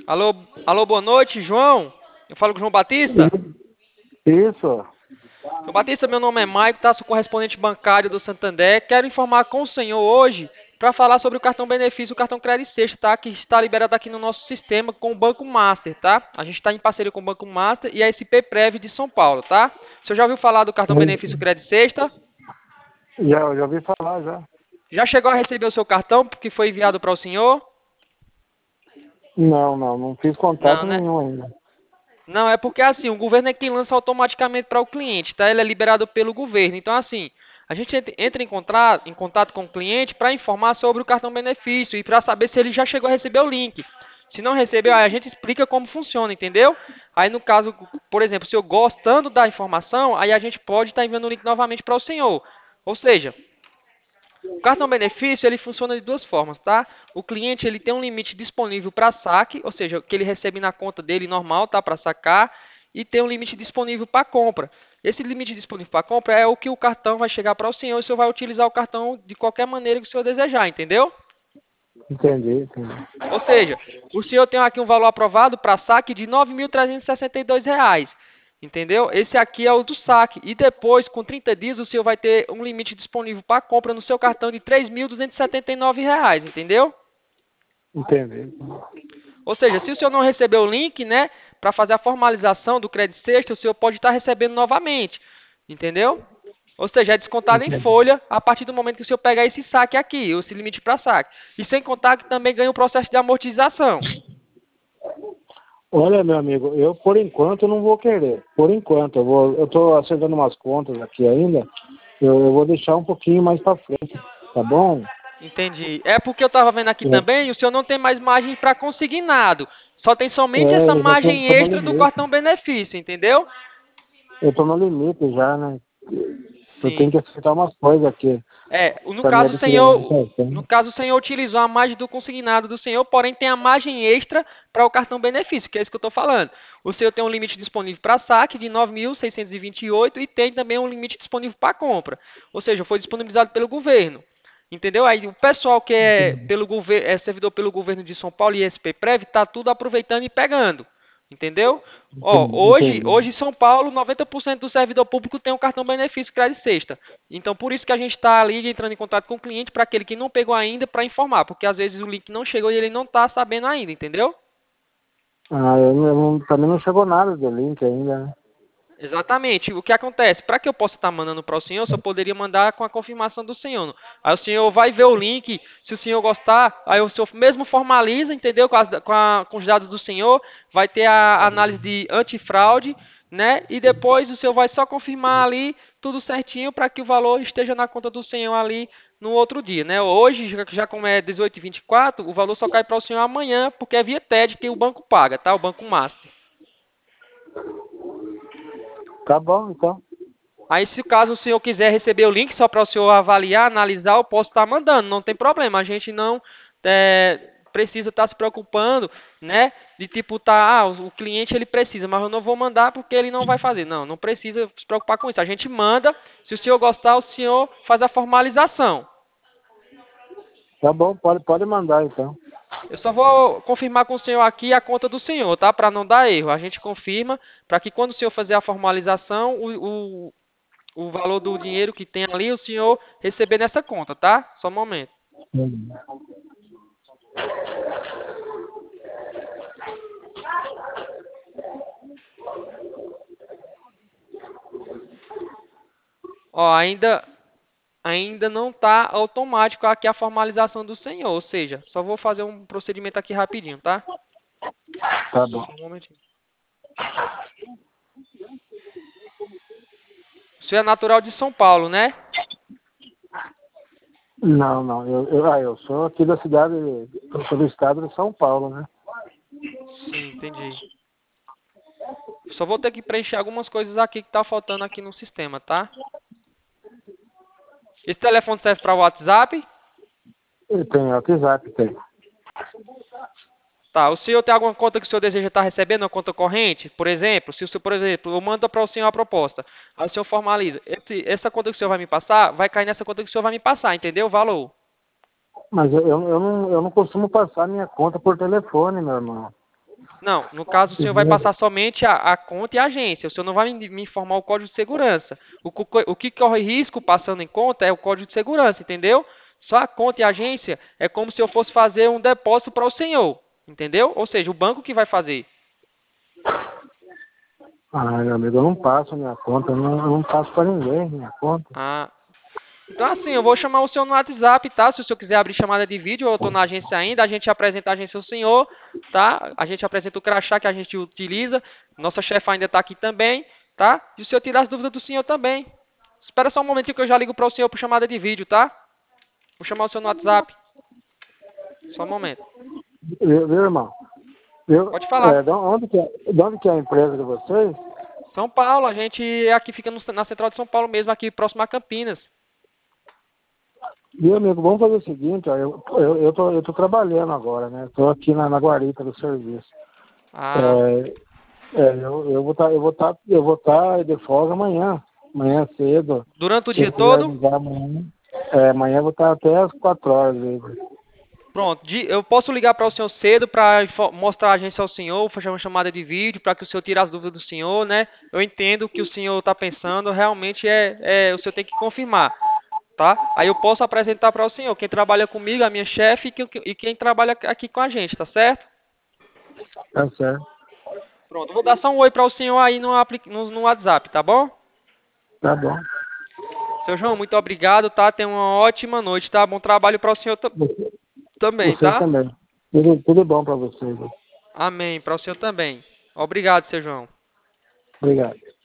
Alô, alô, boa noite, João. Eu falo com o João Batista. Isso. João Batista, meu nome é Maico, tá? Sou correspondente bancário do Santander. Quero informar com o senhor hoje para falar sobre o cartão benefício, o cartão Crédito Sexta, tá? Que está liberado aqui no nosso sistema com o Banco Master, tá? A gente está em parceria com o Banco Master e a SPPrev de São Paulo, tá? O senhor já ouviu falar do cartão benefício Crédito Sexta? Já ouvi falar já. Já chegou a receber o seu cartão que foi enviado para o senhor? Não fiz Não, contato né? nenhum ainda. Não, é porque assim, o governo é quem lança automaticamente para o cliente, tá? Ele é liberado pelo governo. Então, assim, a gente entra em contato com o cliente para informar sobre o cartão benefício e para saber se ele já chegou a receber o link. Se não recebeu, aí a gente explica como funciona, entendeu? Aí, no caso, por exemplo, se eu gostando da informação, aí a gente pode estar enviando o link novamente para o senhor. Ou seja, o cartão benefício ele funciona de duas formas, tá? O cliente ele tem um limite disponível para saque, ou seja, que ele recebe na conta dele normal, tá? Para sacar, e tem um limite disponível para compra. Esse limite disponível para compra é o que o cartão vai chegar para o senhor e o senhor vai utilizar o cartão de qualquer maneira que o senhor desejar, entendeu? Entendi. Ou seja, o senhor tem aqui um valor aprovado para saque de R$ 9.362. Entendeu? Esse aqui é o do saque. E depois, com 30 dias, o senhor vai ter um limite disponível para compra no seu cartão de R$ 3.279. Entendeu? Entendi. Ou seja, se o senhor não recebeu o link, né, para fazer a formalização do crédito sexta, o senhor pode estar recebendo novamente. Entendeu? Ou seja, é descontado em Entendi. folha a partir do momento que o senhor pegar esse saque aqui, esse limite para saque. E sem contar que também ganha o processo de amortização. Olha, meu amigo, eu por enquanto não vou querer. Por enquanto, eu estou acertando umas contas aqui ainda. Eu vou deixar um pouquinho mais para frente, tá bom? Entendi. É porque eu estava vendo aqui também, o senhor não tem mais margem para consignado. Só tem somente essa Eu já margem tô no extra do limite. cartão benefício, entendeu? Eu tô no limite já, né? Eu tenho Sim. que acertar umas coisas aqui No para me caso, o adquirir um senhor, no cartão. caso, o senhor utilizou a margem do consignado do senhor, porém tem a margem extra para o cartão benefício, que é isso que eu estou falando. O senhor tem um limite disponível para saque de 9.628 e tem também um limite disponível para compra. Ou seja, foi disponibilizado pelo governo. Entendeu? Aí o pessoal que é, pelo é servidor pelo governo de São Paulo e SPPrev está tudo aproveitando e pegando. Entendeu? Ó, Entendi. hoje em São Paulo, 90% do servidor público tem um cartão benefício crédito sexta. Então, por isso que a gente está ali entrando em contato com o cliente para aquele que não pegou ainda para informar, porque às vezes o link não chegou e ele não está sabendo ainda, entendeu? Também não chegou nada do link ainda, né? Exatamente. O que acontece? Para que eu possa estar mandando para o senhor, eu só poderia mandar com a confirmação do senhor. Aí o senhor vai ver o link, se o senhor gostar, aí o senhor mesmo formaliza, entendeu? Com os dados do senhor, vai ter a análise de antifraude, né? E depois o senhor vai só confirmar ali tudo certinho para que o valor esteja na conta do senhor ali no outro dia, né? Hoje, já como é 18h24, o valor só cai para o senhor amanhã, porque é via TED que o banco paga, tá? O Banco Master. Tá bom, então. Aí, se caso o senhor quiser receber o link só para o senhor avaliar, analisar, eu posso estar mandando, não tem problema. A gente não precisa estar se preocupando, né? De tipo, o cliente ele precisa, mas eu não vou mandar porque ele não vai fazer. Não, não precisa se preocupar com isso. A gente manda, se o senhor gostar, o senhor faz a formalização. Tá bom, pode mandar então. Eu só vou confirmar com o senhor aqui a conta do senhor, tá? Para não dar erro. A gente confirma para que quando o senhor fazer a formalização, o valor do dinheiro que tem ali, o senhor receber nessa conta, tá? Só um momento. Hum. Ó, ainda não está automático aqui a formalização do senhor, ou seja, só vou fazer um procedimento aqui rapidinho, tá? Tá bom. Só um momentinho. O senhor é natural de São Paulo, né? Não. Eu sou aqui da cidade, eu sou do estado de São Paulo, né? Sim, entendi. Só vou ter que preencher algumas coisas aqui que tá faltando aqui no sistema, tá? Esse telefone serve para WhatsApp? Eu tenho WhatsApp, tem. Tá, o senhor tem alguma conta que o senhor deseja estar recebendo, uma conta corrente? Por exemplo, se o senhor, por exemplo, eu mando para o senhor a proposta, aí o senhor formaliza. Essa conta que o senhor vai me passar, vai cair nessa conta que o senhor vai me passar, entendeu? O valor. Mas eu não costumo passar minha conta por telefone, meu irmão. Não, no caso o senhor vai passar somente a conta e a agência. O senhor não vai me informar o código de segurança. O que corre risco passando em conta é o código de segurança, entendeu? Só a conta e a agência é como se eu fosse fazer um depósito para o senhor, entendeu? Ou seja, o banco que vai fazer. Ah, meu amigo, eu não passo minha conta, eu não passo para ninguém minha conta. Ah, então assim, eu vou chamar o senhor no WhatsApp, tá? Se o senhor quiser abrir chamada de vídeo, eu estou na agência ainda, a gente apresenta a agência ao senhor, tá? A gente apresenta o crachá que a gente utiliza, nossa chefe ainda está aqui também, tá? E o senhor tira as dúvidas do senhor também. Espera só um momentinho que eu já ligo para o senhor por chamada de vídeo, tá? Vou chamar o senhor no WhatsApp. Só um momento. Viu, irmão? Pode falar. De onde que é a empresa de vocês? São Paulo, a gente aqui fica na central de São Paulo mesmo, aqui próximo a Campinas. Meu amigo, vamos fazer o seguinte, ó, eu tô trabalhando agora, né? Estou aqui na guarita do serviço. Ah, Eu vou tá de folga amanhã cedo. durante o Se dia ele quiser todo? ligar amanhã, amanhã eu vou estar até às 4 horas livre. Pronto, eu posso ligar para o senhor cedo para mostrar a agência ao senhor, fazer uma chamada de vídeo para que o senhor tire as dúvidas do senhor, né? Eu entendo o que o senhor está pensando, realmente o senhor tem que confirmar, tá? Aí eu posso apresentar para o senhor quem trabalha comigo, a minha chefe e quem trabalha aqui com a gente, tá certo? Tá certo. Pronto, vou dar só um oi para o senhor aí no WhatsApp, tá bom? Tá bom. Seu João, muito obrigado, tá? Tenha uma ótima noite, tá? Bom trabalho para o senhor também, Você tá? também. Tudo bom para vocês. Amém, para o senhor também. Obrigado, seu João. Obrigado.